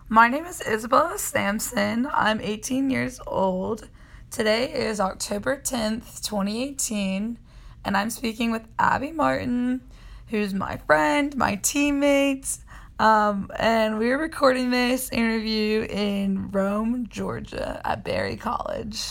My name is Isabella Sampson. I'm 18 years old. Today is October 10th, 2018, and I'm speaking with Abby Martin, who's my friend, my teammate, and we're recording this interview in Rome, Georgia at Berry College.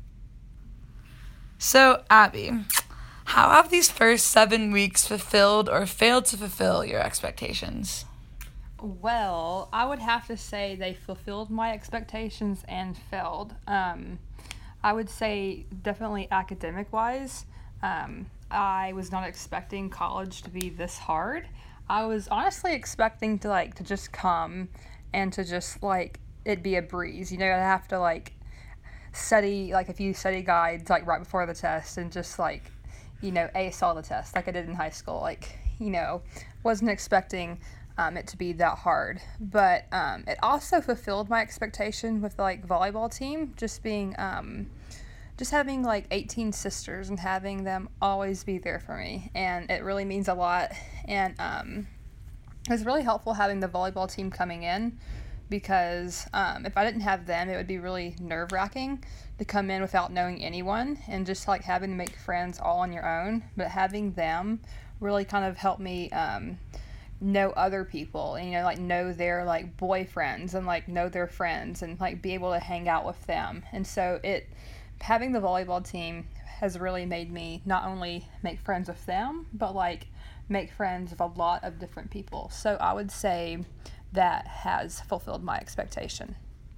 So, Abby, how have these first 7 weeks fulfilled or failed to fulfill your expectations? Well, I would have to say they fulfilled my expectations and failed. I would say definitely academic-wise. I was not expecting college to be this hard. I was honestly expecting to just come and to just it be a breeze. I have to study a few study guides right before the test and just ace all the tests like I did in high school. Wasn't expecting it to be that hard, but it also fulfilled my expectation with volleyball team, just being just having 18 sisters and having them always be there for me, and it really means a lot. And it was really helpful having the volleyball team coming in, because if I didn't have them, it would be really nerve-wracking to come in without knowing anyone and just having to make friends all on your own. But having them really kind of helped me know other people and know their boyfriends and know their friends and be able to hang out with them. And so having the volleyball team has really made me not only make friends with them, but make friends with a lot of different people. So I would say that has fulfilled my expectation.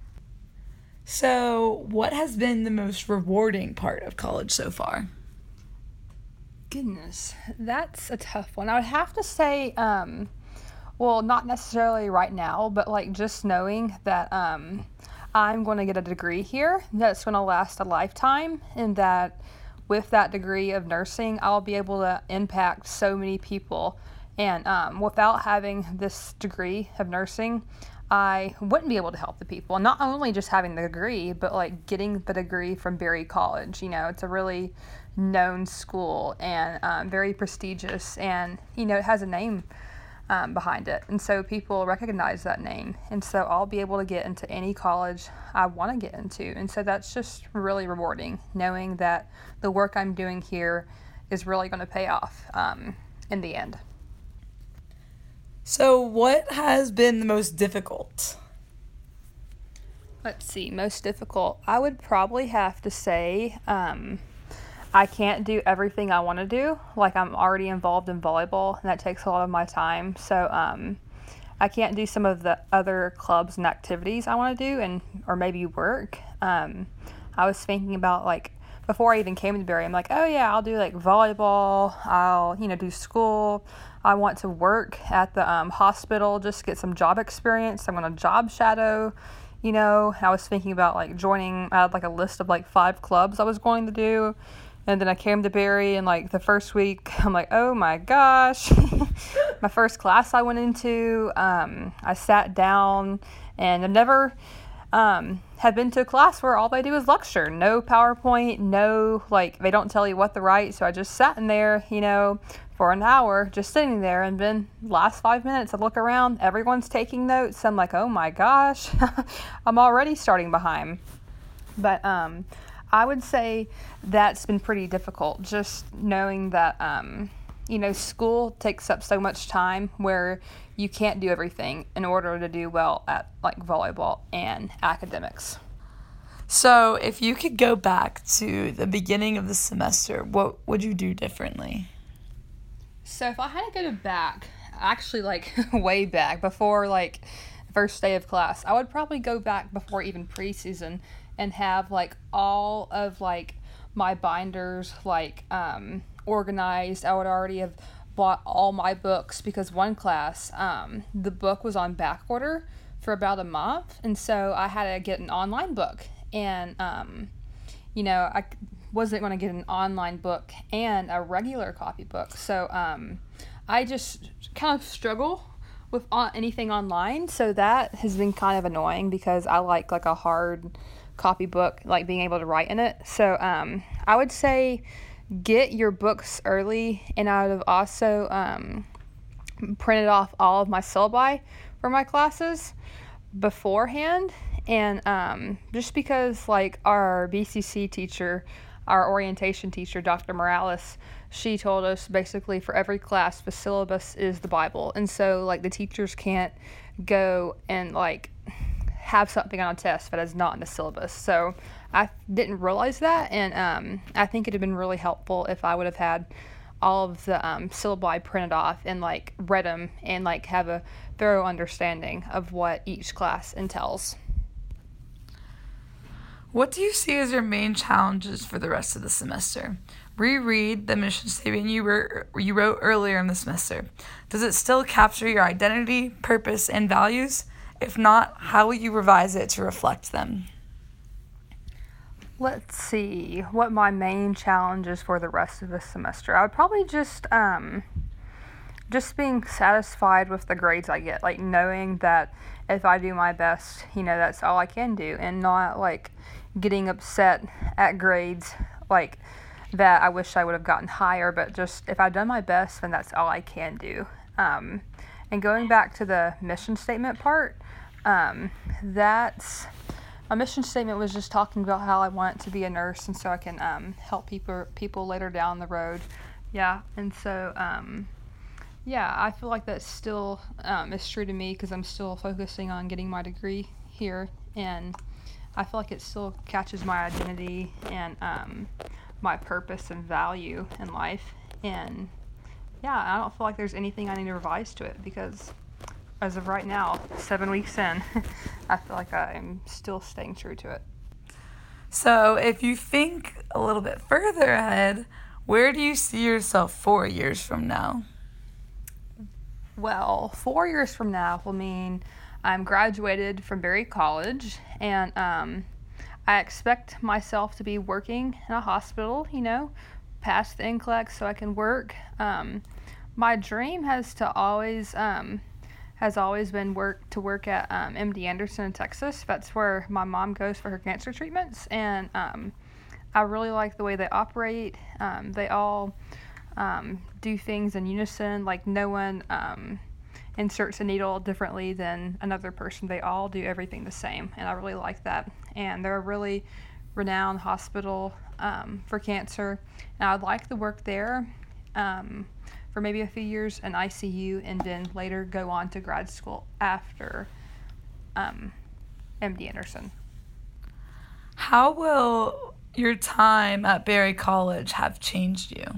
So, what has been the most rewarding part of college so far? Goodness, that's a tough one. I would have to say, well, not necessarily right now, but just knowing that I'm going to get a degree here that's going to last a lifetime, and that with that degree of nursing, I'll be able to impact so many people. And without having this degree of nursing, I wouldn't be able to help the people. And not only just having the degree, but getting the degree from Berry College. It's a really known school and very prestigious, and it has a name behind it, and so people recognize that name, and so I'll be able to get into any college I want to get into. And so that's just really rewarding, knowing that the work I'm doing here is really going to pay off in the end. So, what has been the most difficult? Let's see, most difficult. I would probably have to say I can't do everything I want to do. I'm already involved in volleyball, and that takes a lot of my time. So I can't do some of the other clubs and activities I want to do, or maybe work. I was thinking about before I even came to Berry, I'm oh yeah, I'll do volleyball. I'll do school. I want to work at the hospital, just get some job experience. I'm going to job shadow. I was thinking about joining. I had a list of 5 clubs I was going to do. And then I came to Berry, and the first week, I'm oh my gosh. My first class I went into, I sat down, and I've never had been to a class where all they do is lecture. No PowerPoint, no, they don't tell you what to write. So I just sat in there, for an hour, just sitting there. And then last 5 minutes, I look around, everyone's taking notes. I'm oh my gosh, I'm already starting behind. But I would say that's been pretty difficult, just knowing that, school takes up so much time where you can't do everything in order to do well at volleyball and academics. So, if you could go back to the beginning of the semester, what would you do differently? So, if I had to go back, actually way back before first day of class, I would probably go back before even preseason and have all of my binders organized. I would already have bought all my books, because one class the book was on back order for about a month, and so I had to get an online book. And I wasn't going to get an online book and a regular copybook, so I just kind of struggle with anything online. So that has been kind of annoying, because I like a hard copybook, being able to write in it. So I would say get your books early, and I would have also printed off all of my syllabi for my classes. beforehand, and just because like our BCC teacher, our orientation teacher, Dr. Morales, she told us basically for every class the syllabus is the Bible, and so like the teachers can't go and like have something on a test that is not in the syllabus. So I didn't realize that, and I think it'd have been really helpful if I would have had all of the syllabi printed off and like read them and like have a thorough understanding of what each class entails. What do you see as your main challenges for the rest of the semester? Reread the mission statement you wrote earlier in the semester. Does it still capture your identity, purpose, and values? If not, how will you revise it to reflect them? Let's see what my main challenge is for the rest of the semester. I would probably just being satisfied with the grades I get, like knowing that if I do my best, that's all I can do, and not like getting upset at grades like that I wish I would have gotten higher, but just if I've done my best, then that's all I can do. And going back to the mission statement part, that's my mission statement was just talking about how I want to be a nurse, and so I can help people later down the road. Yeah, and so I feel like that still is true to me because I'm still focusing on getting my degree here, and I feel like it still catches my identity and my purpose and value in life. And I don't feel like there's anything I need to revise to it because as of right now, 7 weeks in, I feel like I am still staying true to it. So if you think a little bit further ahead, where do you see yourself 4 years from now? Well, 4 years from now will mean I'm graduated from Berry College, and I expect myself to be working in a hospital, past the NCLEX so I can work. My dream has always been to work at MD Anderson in Texas. That's where my mom goes for her cancer treatments, and I really like the way they operate. They all do things in unison, like no one inserts a needle differently than another person. They all do everything the same, and I really like that. And they're a really renowned hospital for cancer, and I would like to work there for maybe a few years in ICU, and then later go on to grad school after MD Anderson. How will your time at Berry College have changed you?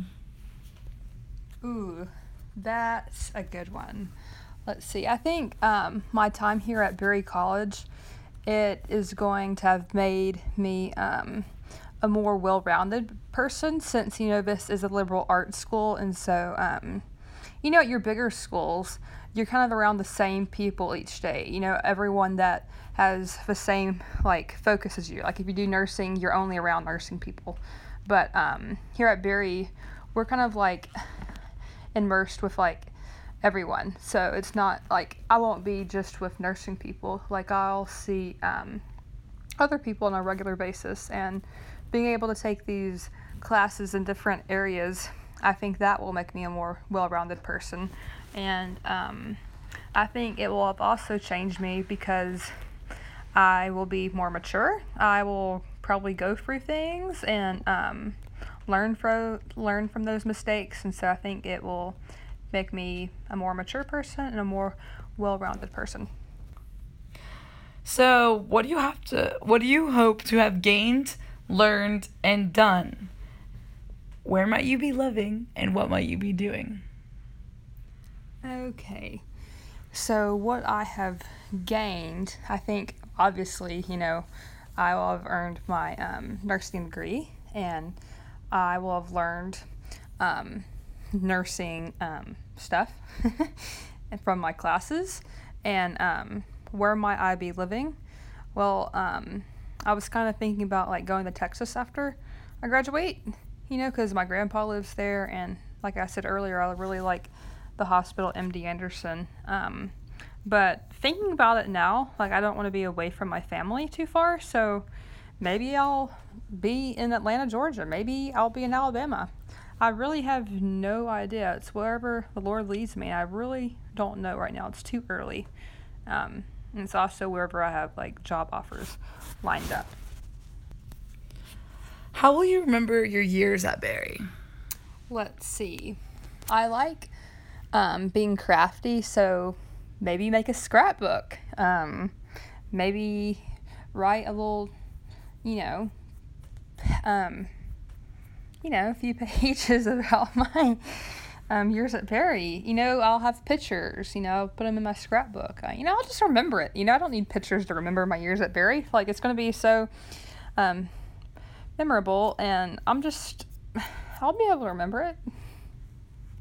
Ooh, that's a good one. Let's see. I think my time here at Berry College, it is going to have made me a more well-rounded person since, this is a liberal arts school. And so, at your bigger schools, you're kind of around the same people each day. Everyone that has the same, focus as you. Like, if you do nursing, you're only around nursing people. But here at Berry, we're kind of, immersed with, everyone. So it's not I won't be just with nursing people. I'll see other people on a regular basis, and being able to take these classes in different areas, I think that will make me a more well-rounded person. And I think it will have also changed me because I will be more mature. I will probably go through things and learn from those mistakes, and so I think it will make me a more mature person and a more well-rounded person. So, what do you hope to have gained, learned, and done? Where might you be living, and what might you be doing? Okay. So, what I have gained, I think, obviously, I will have earned my nursing degree, and I will have learned nursing stuff from my classes. And where might I be living? Well, I was kind of thinking about going to Texas after I graduate, because my grandpa lives there, and like I said earlier, I really like the hospital MD Anderson. But thinking about it now, I don't want to be away from my family too far, so maybe I'll be in Atlanta, Georgia. Maybe I'll be in Alabama. I really have no idea. It's wherever the Lord leads me. I really don't know right now. It's too early. And it's also wherever I have job offers lined up. How will you remember your years at Berry? Let's see. I like being crafty, so maybe make a scrapbook. Maybe write a little, a few pages about my years at Berry. I'll have pictures. I'll put them in my scrapbook. I'll just remember it. I don't need pictures to remember my years at Berry. It's going to be so memorable, and I'll be able to remember it.